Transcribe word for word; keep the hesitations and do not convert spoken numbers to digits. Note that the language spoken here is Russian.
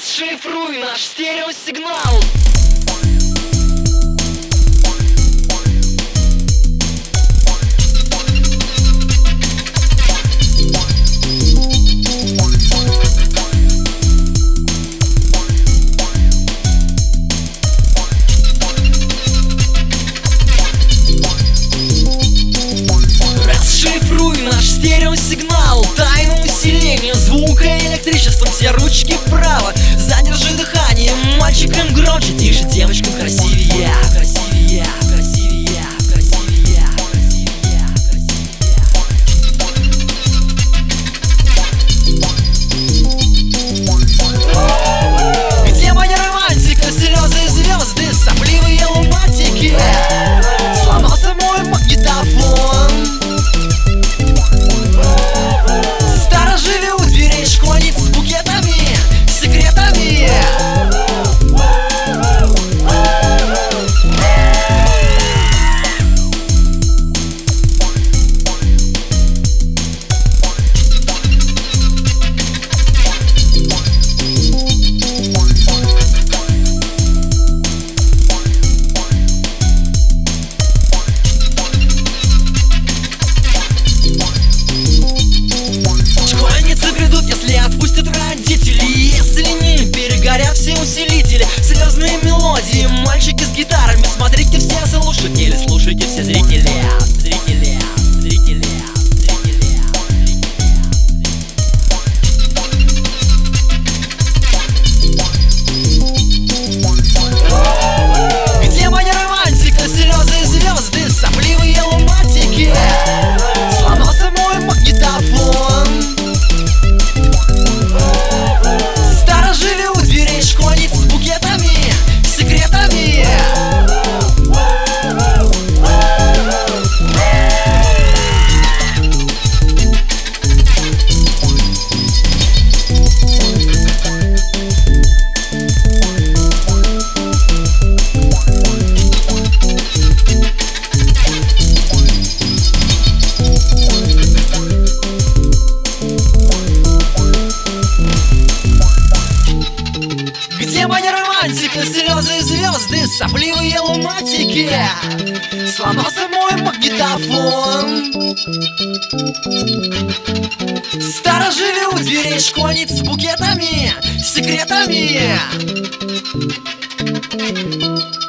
Расшифруй наш стереосигнал. Расшифруй наш стереосигнал. Тайну усиления звука электричеством. Все ручки вправо. Задержи дыхание. Мальчикам громче, тише, девочкам красивее. Красивее, красивее, красивее, красивее, красивее. Где моя романтика? Слезы и звезды, сопливые лунатики. Сломался мой магнитофон. Сторожили у дверей школьниц с букетами, секретами. Отпустят родители, если не перегорят все усилители. Слезные мелодии, мальчики с гитарами. Смотрите все слушатели, слушайте все зрители. Зрители, зрители, зрители, зрители. Где моя романтика? Слезы и звезды, сопливые лунатики. Сломался мой магнитофон. Сторожили у дверей школьниц с букетами, секретами. Где моя романтика? Слезы и звезды, сопливые лунатики. Сломался мой магнитофон. Сторожили у дверей школьниц с букетами, секретами.